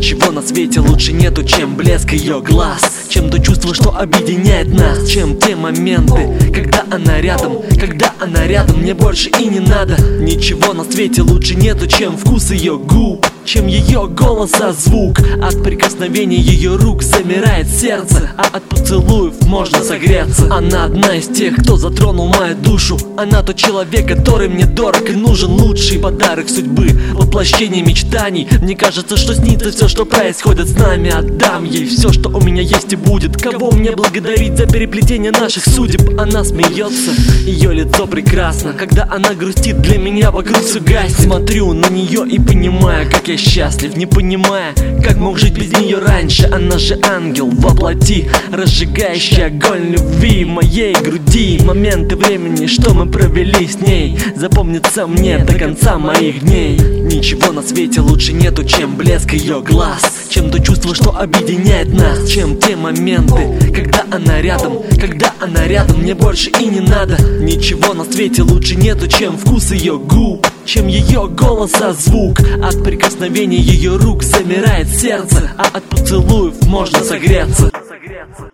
Ничего на свете лучше нету, чем блеск ее глаз, чем то чувство, что объединяет нас, чем те моменты, когда она рядом, мне больше и не надо. Ничего на свете лучше нету, чем вкус ее губ, чем ее голос, а звук. От прикосновения ее рук замирает сердце, а от поцелуев можно согреться. Она одна из тех, кто затронул мою душу. Она тот человек, который мне дорог и нужен. Лучший подарок судьбы, воплощение мечтаний. Мне кажется, что снится все, что происходит с нами. Отдам ей все, что у меня есть и будет. Кого мне благодарить за переплетение наших судеб? Она смеется, ее лицо прекрасно. Когда она грустит, для меня вокруг все гаснет. Смотрю на нее и понимаю, как я счастлив, не понимая, как мог жить без нее раньше. Она же ангел воплоти, разжигающий огонь любви в моей груди. Моменты времени, что мы провели с ней, запомнится мне до конца моих дней. Ничего на свете лучше нету, чем блеск ее глаз, чем то чувство, что объединяет нас, чем те моменты, когда она рядом, мне больше и не надо. Ничего на свете лучше нету, чем вкус ее губ, чем ее голос, а звук. От прикосновения ее рук замирает сердце, а от поцелуев можно согреться.